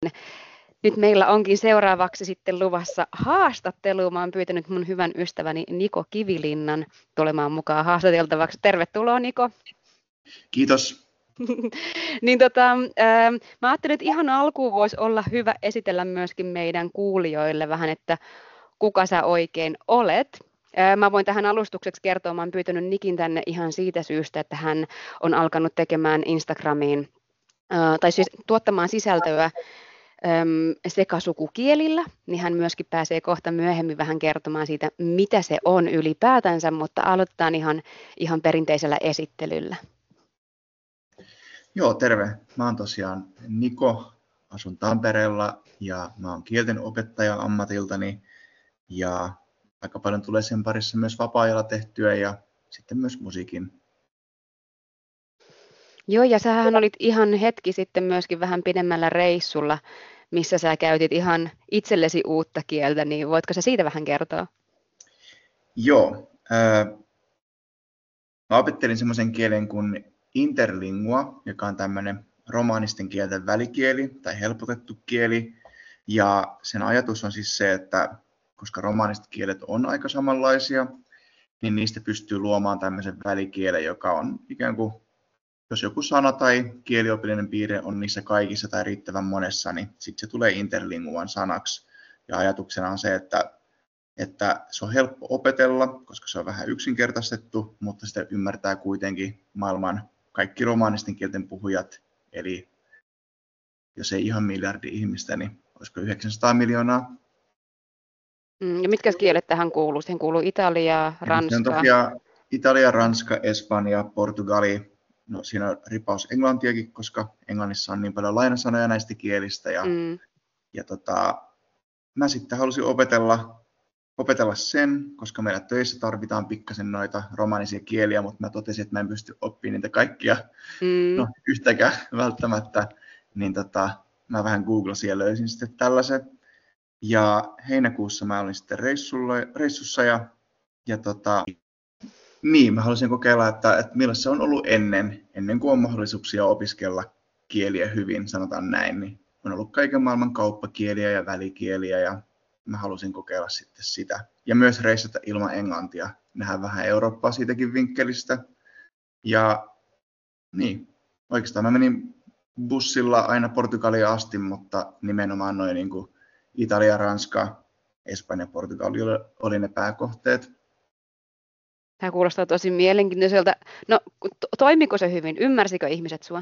Nyt meillä onkin seuraavaksi sitten luvassa haastattelu. Mä oon pyytänyt mun hyvän ystäväni Niko Kivilinnan tulemaan mukaan haastateltavaksi. Tervetuloa, Niko. Kiitos. Niin mä ajattelin, että ihan alkuun voisi olla hyvä esitellä myöskin meidän kuulijoille vähän, että kuka sä oikein olet. Mä voin tähän alustukseksi kertoa, mä oon pyytänyt Nikin tänne ihan siitä syystä, että hän on alkanut tekemään Instagramiin, tai siis tuottamaan sisältöä sekasukukielillä, niin hän myöskin pääsee kohta myöhemmin vähän kertomaan siitä, mitä se on ylipäätänsä, mutta aloitetaan ihan perinteisellä esittelyllä. Joo, terve. Mä oon tosiaan Niko, asun Tampereella ja mä oon kielten opettaja ammatiltani ja aika paljon tulee sen parissa myös vapaa-ajalla tehtyä ja sitten myös musiikin. Joo, ja sähän olit ihan hetki sitten myöskin vähän pidemmällä reissulla, missä sä käytit ihan itsellesi uutta kieltä, niin voitko sä siitä vähän kertoa? Joo, mä opettelin semmoisen kielen kuin interlingua, joka on tämmöinen romaanisten kielten välikieli tai helpotettu kieli. Ja sen ajatus on siis se, että koska romaaniset kielet on aika samanlaisia, niin niistä pystyy luomaan tämmöisen välikielen, joka on ikään kuin, jos joku sana tai kieliopillinen piirre on niissä kaikissa tai riittävän monessa, niin sitten se tulee interlinguan sanaksi. Ja ajatuksena on se, että se on helppo opetella, koska se on vähän yksinkertaistettu, mutta sitä ymmärtää kuitenkin maailman kaikki romaanisten kielten puhujat. Eli jos ei ihan miljardi ihmistä, niin olisiko 900 miljoonaa. Ja mitkä kielet tähän kuuluu? Siihen kuuluu Italia, Ranska. Tosiaan Italia, Ranska, Espanja, Portugali. No, siinä on ripaus englantiakin, koska englannissa on niin paljon lainasanoja näistä kielistä. Ja mä sitten halusin opetella sen, koska meillä töissä tarvitaan pikkasen noita romaanisia kieliä, mutta mä totesin, että mä en pysty oppimaan niitä kaikkia yhtäkään välttämättä. Niin mä vähän googlasin ja löysin sitten tällaisen. Ja heinäkuussa mä olin sitten reissussa ja niin, mä halusin kokeilla, että millaista se on ollut ennen kuin on mahdollisuuksia opiskella kieliä hyvin, sanotaan näin. Niin on ollut kaiken maailman kauppakieliä ja välikieliä ja mä halusin kokeilla sitten sitä. Ja myös reissata ilman englantia, nähdään vähän Eurooppaa siitäkin vinkkelistä. Ja niin, oikeastaan mä menin bussilla aina Portugalia asti, mutta nimenomaan noin niin kuin Italia, Ranska, Espanja, Portugali oli ne pääkohteet. Tämä kuulostaa tosi mielenkiintoiselta. No, toimiko se hyvin? Ymmärsikö ihmiset sua?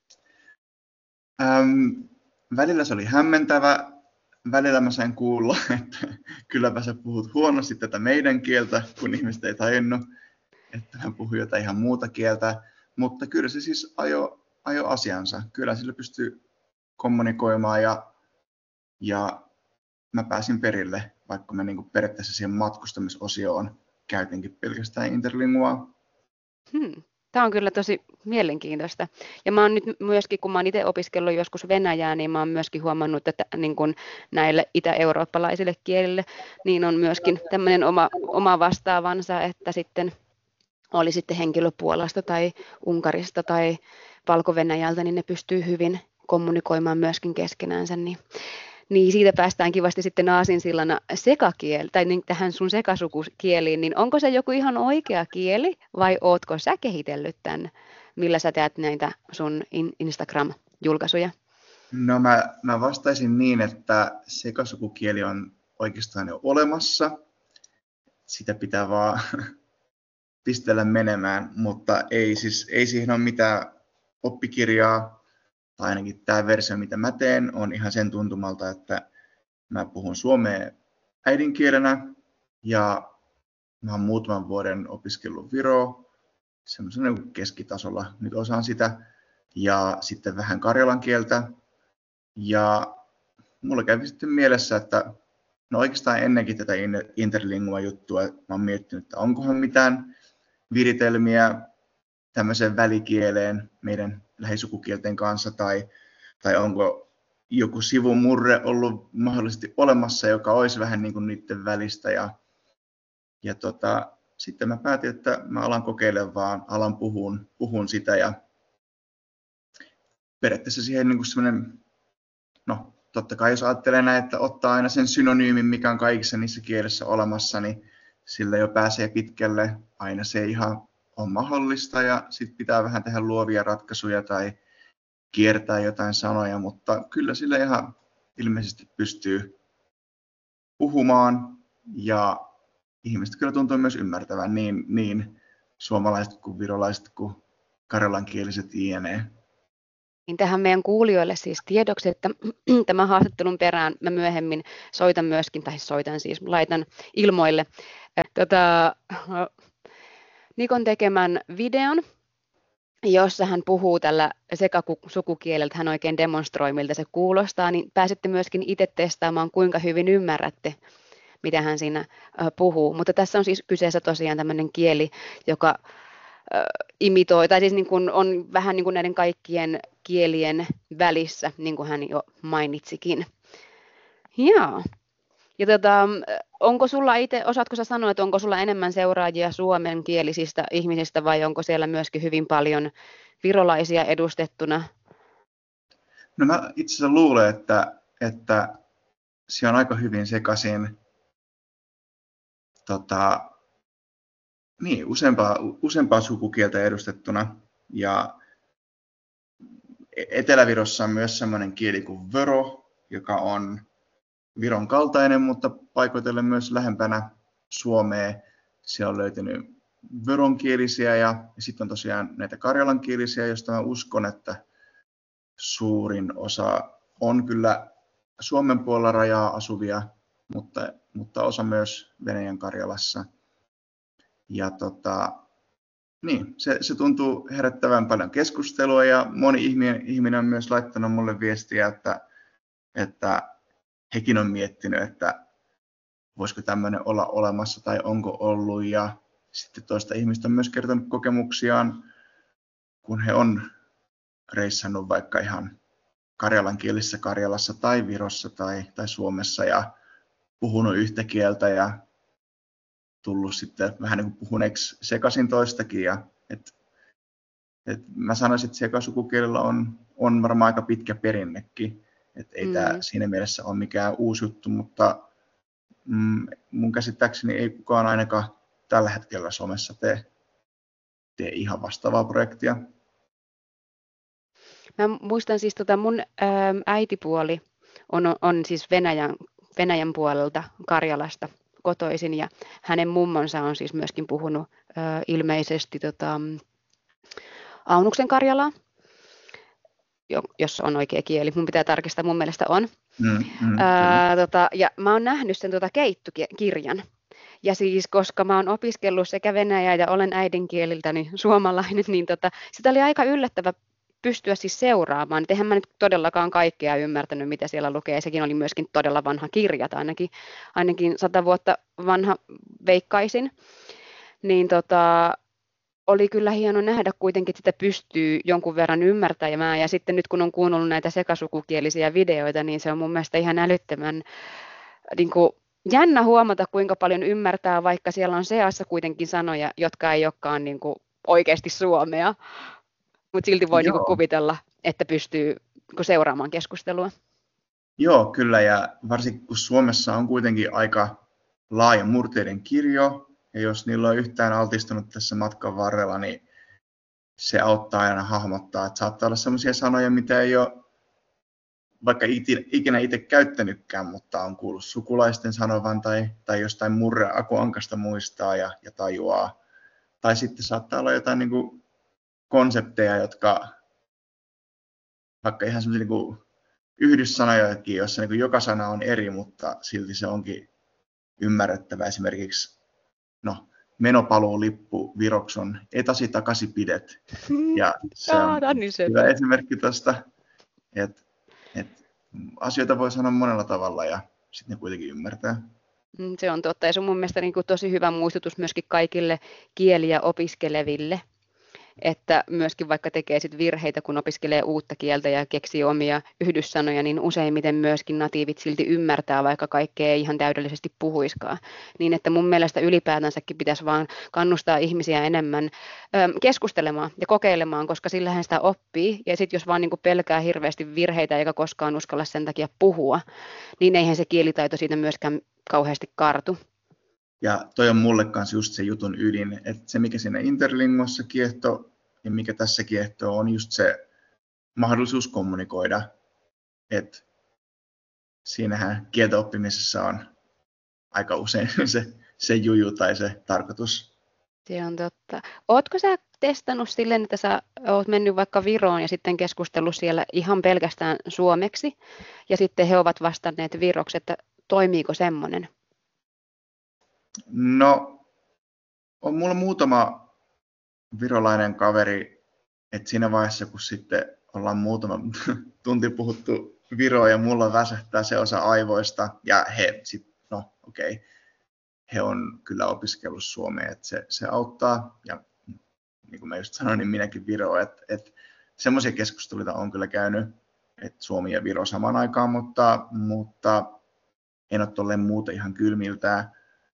Välillä se oli hämmentävä. Välillä mä sain kuulla, että kylläpä sä puhut huonosti tätä meidän kieltä, kun ihmiset ei tajunnut, että mä puhun jotain ihan muuta kieltä. Mutta kyllä se siis ajo asiansa. Kyllä sillä pystyy kommunikoimaan ja mä pääsin perille, vaikka mä niin kuin periaatteessa siihen matkustamisosioon käytinkin pelkästään interlinguaa. Tämä on kyllä tosi mielenkiintoista. Ja mä oon nyt myöskin, kun mä oon itse opiskellut joskus venäjää, niin mä oon myöskin huomannut, että niin kun näille itä-eurooppalaisille kielille, niin on myöskin tämmöinen oma vastaavansa, että sitten oli sitten henkilö Puolasta tai Unkarista tai Valko-Venäjältä, niin ne pystyy hyvin kommunikoimaan myöskin keskenäänsä. Niin siitä päästään kivasti sitten aasinsillana tähän sun sekasukukieliin, niin onko se joku ihan oikea kieli vai ootko sä kehitellyt tämän, millä sä teet näitä sun Instagram-julkaisuja? No mä vastaisin niin, että sekasukukieli on oikeastaan jo olemassa. Sitä pitää vaan pistellä menemään, mutta ei siihen ole mitään oppikirjaa. Tai ainakin tämä versio, mitä mä teen, on ihan sen tuntumalta, että mä puhun suomea äidinkielenä ja mä oon muutaman vuoden opiskellut viroa semmoisena keskitasolla, nyt osaan sitä, ja sitten vähän karjalan kieltä. Ja mulla kävi sitten mielessä, että no oikeastaan ennenkin tätä interlingua-juttua mä oon miettinyt, että onkohan mitään viritelmiä tämmöiseen välikieleen meidän lähisukukielten kanssa, tai onko joku sivumurre ollut mahdollisesti olemassa, joka olisi vähän niin kuin niiden välistä. Ja sitten mä päätin, että mä alan kokeilemaan vaan, alan puhun sitä ja periaatteessa siihen niin kuin semmoinen, totta kai jos ajattelee näin, että ottaa aina sen synonyymin, mikä on kaikissa niissä kielissä olemassa, niin sillä jo pääsee pitkälle. Aina se ihan on mahdollista ja sitten pitää vähän tehdä luovia ratkaisuja tai kiertää jotain sanoja, mutta kyllä sillä ihan ilmeisesti pystyy puhumaan ja ihmiset kyllä tuntuu myös ymmärtävän niin suomalaiset kuin virolaiset kuin karjalankieliset jne. Niin tähän meidän kuulijoille siis tiedoksi, että tämän haastattelun perään mä myöhemmin laitan ilmoille Nikon tekemän videon, jossa hän puhuu tällä sekasukukielellä, hän oikein demonstroi, miltä se kuulostaa, niin pääsette myöskin itse testaamaan, kuinka hyvin ymmärrätte, mitä hän siinä puhuu. Mutta tässä on siis kyseessä tosiaan tämmöinen kieli, joka imitoi, tai siis niin kuin on vähän niin kuin näiden kaikkien kielien välissä, niin kuin hän jo mainitsikin. Joo. Ja onko sulla itse, osaatko sä sanoa, että onko sulla enemmän seuraajia suomenkielisistä ihmisistä vai onko siellä myöskin hyvin paljon virolaisia edustettuna? No mä itse asiassa luulen, että se on aika hyvin sekaisin useampaa sukukieltä edustettuna. Ja Etelä-Virossa on myös sellainen kieli kuin vöro, joka on Viron kaltainen, mutta paikoitellen myös lähempänä Suomea. Siellä on löytynyt vöronkielisiä ja sitten on tosiaan näitä karjalankielisiä, joista mä uskon, että suurin osa on kyllä Suomen puolella rajaa asuvia, mutta osa myös Venäjän Karjalassa. Ja niin, se tuntuu herättävän paljon keskustelua ja moni ihminen on myös laittanut mulle viestiä, että hekin on miettinyt, että voisiko tämmöinen olla olemassa tai onko ollut. Ja sitten toista ihmistä on myös kertonut kokemuksiaan, kun he on reissannut vaikka ihan karjalankielisessä Karjalassa tai Virossa tai Suomessa ja puhunut yhtä kieltä ja tullut sitten vähän niin kuin puhuneeksi sekaisin toistakin. Mä sanoisin, että sekasukukielellä on varmaan aika pitkä perinnekin. Ei tämä siinä mielessä ole mikään uusi juttu, mutta mun käsittääkseni ei kukaan ainakaan tällä hetkellä somessa tee ihan vastaavaa projektia. Mä muistan siis mun äitipuoli on siis Venäjän puolelta Karjalasta kotoisin ja hänen mummonsa on siis myöskin puhunut ilmeisesti Aunuksen Karjalaa, jos on oikea kieli. Mun pitää tarkistaa, mun mielestä on. Ja mä oon nähnyt sen keittukirjan. Ja siis, koska mä oon opiskellut sekä venäjää ja olen äidinkieliltäni suomalainen, niin sitä oli aika yllättävä pystyä siis seuraamaan. Et eihän mä nyt todellakaan kaikkea ymmärtänyt, mitä siellä lukee. Sekin oli myöskin todella vanha kirja, ainakin 100 vuotta vanha veikkaisin. Niin oli kyllä hieno nähdä kuitenkin, että sitä pystyy jonkun verran ymmärtämään. Ja sitten nyt kun on kuunnellut näitä sekasukukielisiä videoita, niin se on mun mielestä ihan älyttömän niin kuin jännä huomata, kuinka paljon ymmärtää, vaikka siellä on seassa kuitenkin sanoja, jotka ei olekaan niin kuin oikeasti suomea. Mutta silti voi niin kuin kuvitella, että pystyy seuraamaan keskustelua. Joo, kyllä. Ja varsinkin kun Suomessa on kuitenkin aika laaja murteiden kirjo, ja jos niillä on yhtään altistunut tässä matkan varrella, niin se auttaa aina hahmottaa, että saattaa olla sellaisia sanoja, mitä ei ole vaikka ikinä itse käyttänytkään, mutta on kuullut sukulaisten sanovan tai jostain murre-akuankasta muistaa ja tajuaa. Tai sitten saattaa olla jotain niin kuin konsepteja, jotka vaikka ihan sellaisia niin yhdyssanojakin, joissa niin joka sana on eri, mutta silti se onkin ymmärrettävä. Esimerkiksi menopaluulippu viroksi on etasi takaisin pidet. Ja se on hyvä esimerkki tuosta, että asioita voi sanoa monella tavalla ja sitten ne kuitenkin ymmärtää. Se on totta ja se on mun mielestä niin kuin tosi hyvä muistutus myöskin kaikille kieliä opiskeleville, että myöskin vaikka tekee sit virheitä, kun opiskelee uutta kieltä ja keksii omia yhdyssanoja, niin useimmiten myöskin natiivit silti ymmärtää, vaikka kaikkea ei ihan täydellisesti puhuiskaan. Niin että mun mielestä ylipäätänsäkin pitäisi vaan kannustaa ihmisiä enemmän keskustelemaan ja kokeilemaan, koska sillähän sitä oppii. Ja sitten jos vaan niin kuin pelkää hirveästi virheitä eikä koskaan uskalla sen takia puhua, niin eihän se kielitaito siitä myöskään kauheasti kartu. Ja toi on mulle kanssa just se jutun ydin, että se mikä siinä Interlinguassa kiehtoo ja mikä tässä kiehtoo on just se mahdollisuus kommunikoida. Että siinähän kieltä oppimisessa on aika usein se juju tai se tarkoitus. Se on totta. Ootko sä testannut silleen, että sä oot mennyt vaikka Viroon ja sitten keskustellut siellä ihan pelkästään suomeksi ja sitten he ovat vastanneet viroksi, että toimiiko semmoinen? No, on mulla muutama virolainen kaveri, että siinä vaiheessa kun sitten ollaan muutama tunti puhuttu viroa ja mulla väsähtää se osa aivoista ja he on kyllä opiskellut suomea, että se auttaa ja niin kuin mä just sanoin, niin minäkin Viro, että semmoisia keskusteluita on kyllä käynyt, että Suomi ja Viro samaan aikaan, mutta en ole tolleen muuta ihan kylmiltään,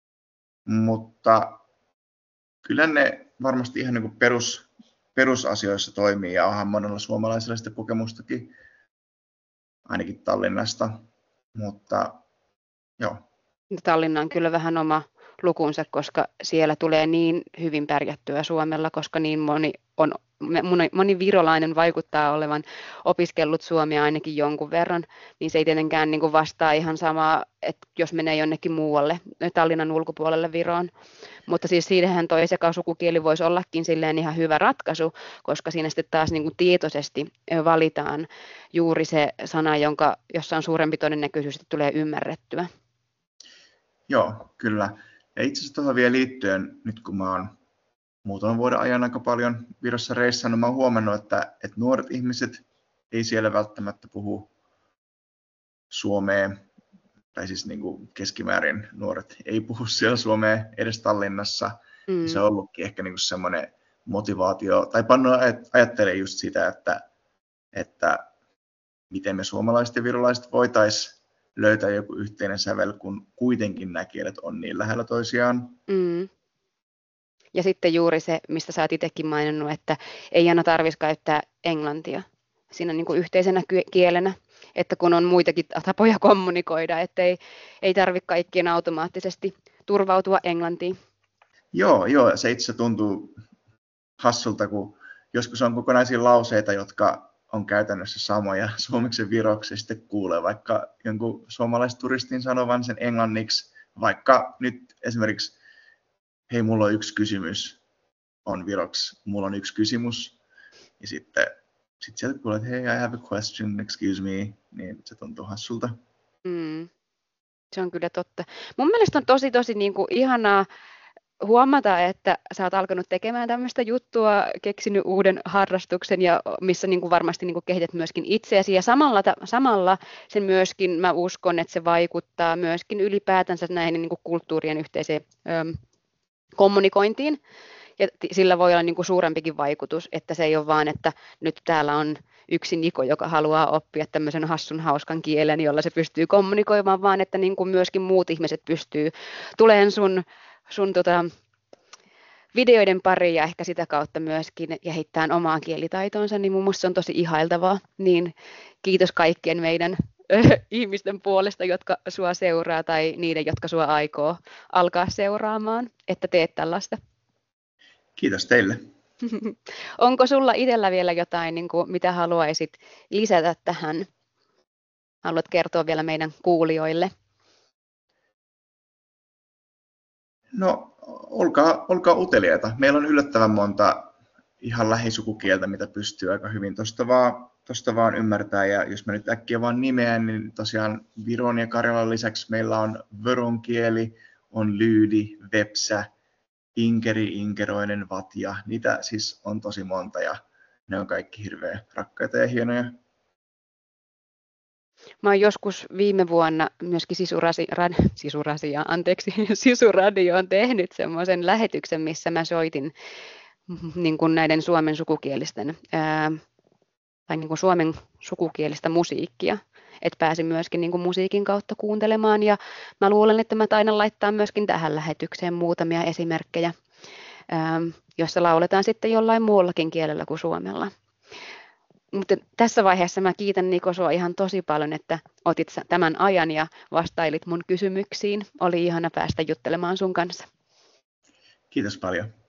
mutta kyllä ne varmasti ihan niin kuin perusasioissa toimii ja onhan monella suomalaisella sitä kokemustakin, ainakin Tallinnasta, mutta joo. Tallinna on kyllä vähän oma lukunsa, koska siellä tulee niin hyvin pärjättyä Suomella, koska niin moni virolainen vaikuttaa olevan opiskellut suomea ainakin jonkun verran, niin se ei tietenkään niin kuin vastaa ihan samaa, että jos menee jonnekin muualle, Tallinnan ulkopuolelle Viroon. Mutta siis siinähän toi sekasukukieli voisi ollakin silleen ihan hyvä ratkaisu, koska siinä sitten taas niin kuin tietoisesti valitaan juuri se sana, jossa on suurempi todennäköisyys, että tulee ymmärrettyä. Joo, kyllä. Ja itse asiassa tuohon vielä liittyen, nyt kun mä oon muutaman vuoden ajan aika paljon Virossa reissannut, mä oon huomannut, että nuoret ihmiset ei siellä välttämättä puhu suomea, tai siis niin kuin keskimäärin nuoret ei puhu siellä suomea edes Tallinnassa. Se on ollutkin ehkä niin kuin semmoinen motivaatio, tai pannut ajattelemaan just sitä, että miten me suomalaiset ja virolaiset voitaisiin löytää joku yhteinen sävel, kun kuitenkin nämä kielet on niin lähellä toisiaan. Ja sitten juuri se, mistä sä oot itsekin maininnut, että ei aina tarvitsisi käyttää englantia siinä niin kuin yhteisenä kielenä, että kun on muitakin tapoja kommunikoida, että ei tarvitse kaikkien automaattisesti turvautua englantiin. Joo, se itse tuntuu hassulta, kun joskus on kokonaisia lauseita, jotka on käytännössä samoja suomeksi ja viroksi, ja sitten kuulee vaikka jonkun suomalaisturistin sanovan sen englanniksi, vaikka nyt esimerkiksi hei, mulla on yksi kysymys, on viroksi, mulla on yksi kysymys, ja sitten sieltä kuulee, että hei, I have a question, excuse me, niin se tuntuu hassulta. Se on kyllä totta. Mun mielestä on tosi niin kuin ihanaa huomata, että sä oot alkanut tekemään tämmöistä juttua, keksinyt uuden harrastuksen ja missä niin kuin varmasti niin kuin kehität myöskin itseäsi ja samalla sen myöskin mä uskon, että se vaikuttaa myöskin ylipäätänsä näihin niin kuin kulttuurien yhteiseen kommunikointiin ja sillä voi olla niin kuin suurempikin vaikutus, että se ei ole vaan, että nyt täällä on yksi Niko, joka haluaa oppia tämmöisen hassun hauskan kielen, jolla se pystyy kommunikoimaan, vaan että niin kuin myöskin muut ihmiset pystyy tulemaan sun videoiden pariin ja ehkä sitä kautta myöskin kehittämään omaa kielitaitonsa, niin mun mielestä se on tosi ihailtavaa. Niin kiitos kaikkien meidän ihmisten puolesta, jotka sua seuraa tai niiden, jotka sua aikoo alkaa seuraamaan, että teet tällaista. Kiitos teille. Onko sulla itsellä vielä jotain, niin kuin, mitä haluaisit lisätä tähän? Haluat kertoa vielä meidän kuulijoille? No, olkaa uteliaita. Meillä on yllättävän monta ihan lähisukukieltä, mitä pystyy aika hyvin tuosta vaan ymmärtää. Ja jos mä nyt äkkiä vaan nimeän, niin tosiaan Viron ja Karjalan lisäksi meillä on vöron kieli, on lyydi, vepsä, inkeri, inkeroinen, vatja. Niitä siis on tosi monta ja ne on kaikki hirveän rakkaita ja hienoja. Mä oon joskus viime vuonna myöskin Sisuradio on tehnyt semmoisen lähetyksen, missä mä soitin niin kuin näiden suomen sukukielisten tai niin kuin suomen sukukielistä musiikkia, että pääsin myöskin niin kuin musiikin kautta kuuntelemaan ja mä luulen, että mä taidan laittaa myöskin tähän lähetykseen muutamia esimerkkejä, joissa lauletaan sitten jollain muullakin kielellä kuin suomella. Mutta tässä vaiheessa mä kiitän Niko sua ihan tosi paljon, että otit tämän ajan ja vastailit mun kysymyksiin. Oli ihana päästä juttelemaan sun kanssa. Kiitos paljon.